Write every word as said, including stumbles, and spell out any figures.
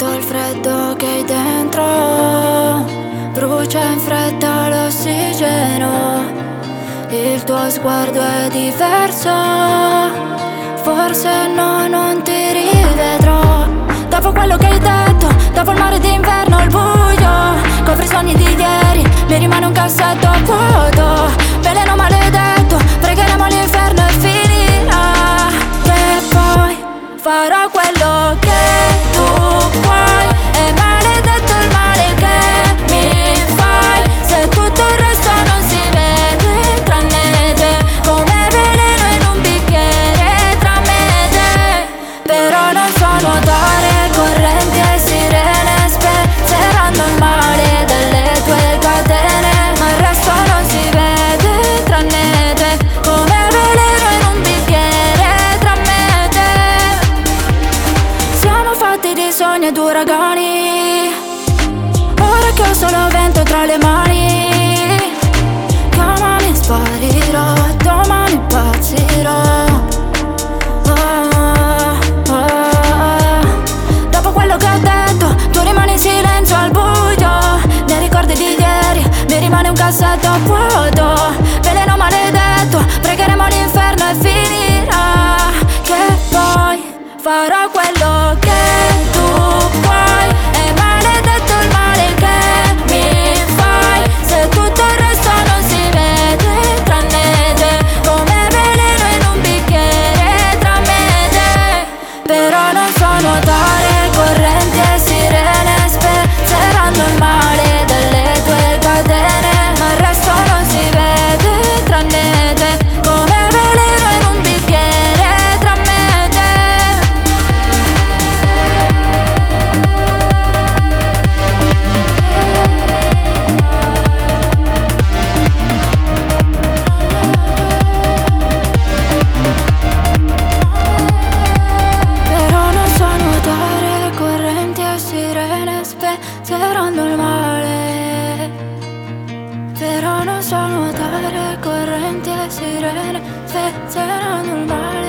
sento il freddo che hai dentro, brucia in fretta l'ossigeno. Il tuo sguardo è diverso, forse no, non ti rivedrò. Dopo quello che hai detto, dopo il mare d'inverno, il buio copre i sogni di ieri, mi rimane un cassetto vuoto. Veleno maledetto, pregheremo all'inferno e finirà. E poi farò quello che tu vuoi. È maledetto il male che mi fai, se tutto il resto non si vede tranne te, come veleno in un bicchiere tra me e te. Però non so nuotare, correnti e sirene spezzeranno il male delle tue catene, ma il resto non si vede tranne te, come veleno in un bicchiere tra me e te. Siamo fatti di sogni ed uragani, ora che ho solo vento tra le mani. Chiamami, sparirò, domani impazzirò. Ah, ah, ah. Dopo quello che ho detto, tu rimani in silenzio al buio. Nei ricordi di ieri, mi rimane un cassetto vuoto. Veleno maledetto, pregheremo all'inferno e finirà. Che poi farò quello che tu vuoi. È maledetto il male che mi fai, se tutto il resto non si vede tranne te, come veleno in un bicchiere tra me e te. Però non so nuotare, correnti e sirene spezzeranno il male delle tue catene, ma il resto non si vede tranne te, come veleno in un bicchiere tra me e te. Però non so nuotare, correnti e sirene spezzeranno il male. Però non so nuotare, correnti e sirene spezzeranno il male.